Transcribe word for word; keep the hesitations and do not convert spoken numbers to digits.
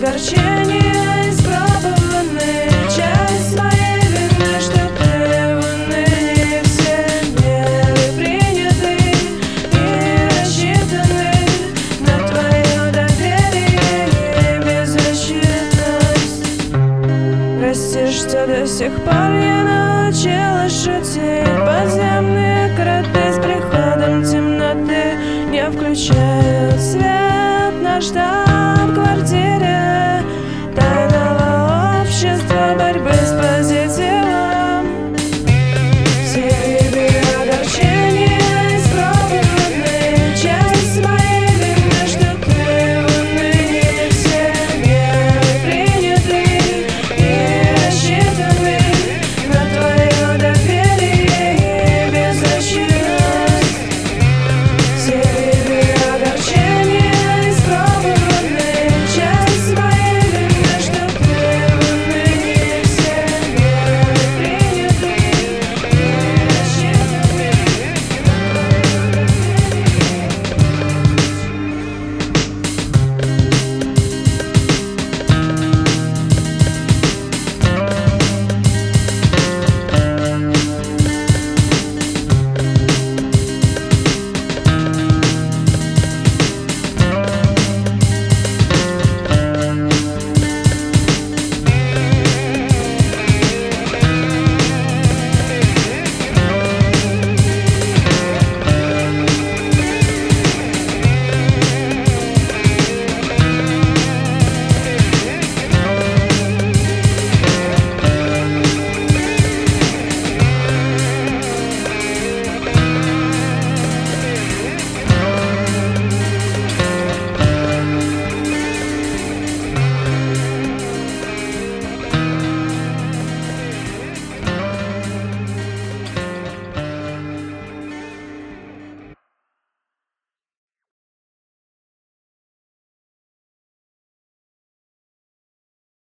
огорчения испробованы. Часть моей вины, что ты в унынии. Все меры приняты и рассчитаны на твое доверие и беззащитность. Прости, что до сих пор я научилась шутить. Подземные кроты с приходом темноты не включают свет наш дом.